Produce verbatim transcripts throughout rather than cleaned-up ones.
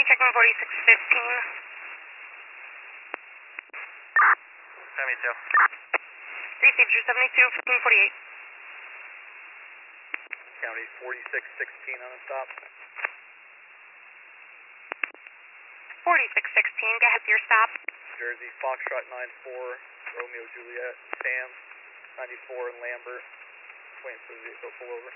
checking forty-six fifteen. seventy-two. Received your seventy-two, fifteen forty-eight. County forty-six sixteen on a stop. forty-six sixteen, go ahead to your stop. Jersey, Foxtrot nine four, Romeo Juliet, Sam, ninety-four and Lambert, waiting for the vehicle to pull over.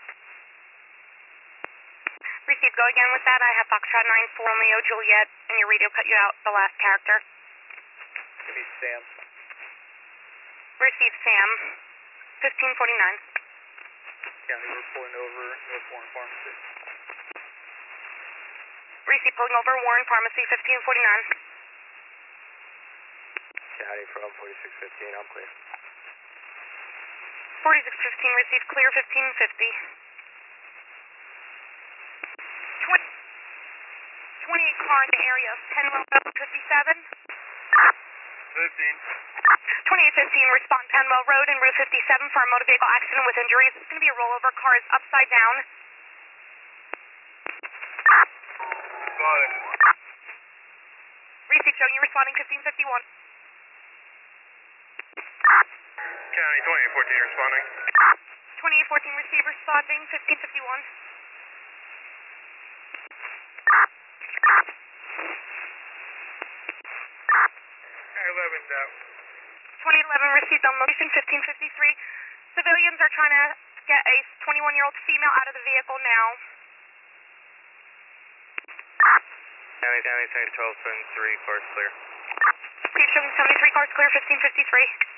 Received, go again with that. I have Foxtrot nine four, Romeo Juliet, and your radio cut you out the last character. Give me Sam. Received, Sam, fifteen forty-nine. County, we're pulling over North Warren Pharmacy. Received, pulling over Warren Pharmacy, fifteen forty-nine. County from forty-six fifteen, I'm clear. forty-six fifteen, received, clear, fifteen fifty. twenty, twenty-eight car in the area of Penwell Road, fifty-seven. fifteen. twenty-eight fifteen, respond Penwell Road and Route fifty-seven for a motor vehicle accident with injuries. It's going to be a rollover. Car is upside down. Got it. Receipt showing you responding fifteen fifty-one. County twenty-eight fourteen responding. twenty-eight fourteen, receive responding fifteen fifty-one. eleven's out. twenty eleven, received on location fifteen fifty-three. Civilians are trying to get a twenty-one-year-old female out of the vehicle now. County, County, County twelve seventy-three, cars clear. Receipt showing seventy-three cars clear, fifteen fifty-three.